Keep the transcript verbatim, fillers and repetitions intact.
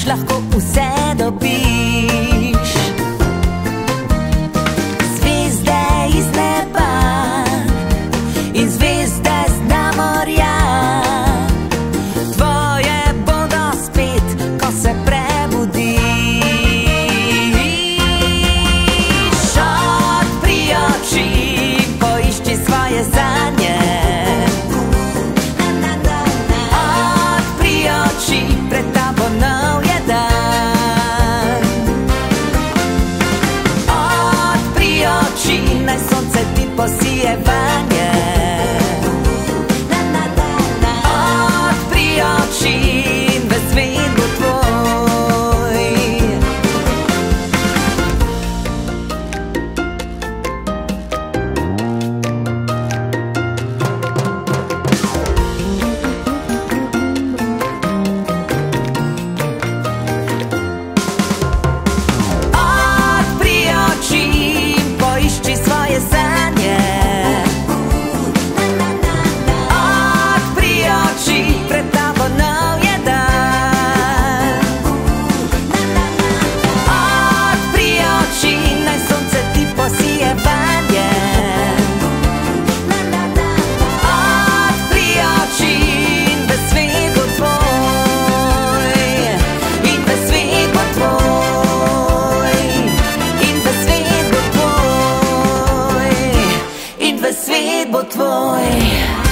želiš, lahko vse dobiš. Zvezde iz neba in zvezde z dna morja, tvoje bodo spet, ko se prebudiš. Odpri oči, poišči svoje sanje. Odpri oči, pred tabo nov je dan. Odpri oči, naj sonce ti posije vanje. Odpri oči in ves svet bo tvoj. Odpri oči, poišči svoje sanje. Odpri oči, pred tabo nov je dan. Odpri oči, naj sonce ti posije vanje. Odpri oči in ves svet bo tvoj. In ves svet bo tvoj. In ves svet bo tvoj. In ves svet bo tvoj.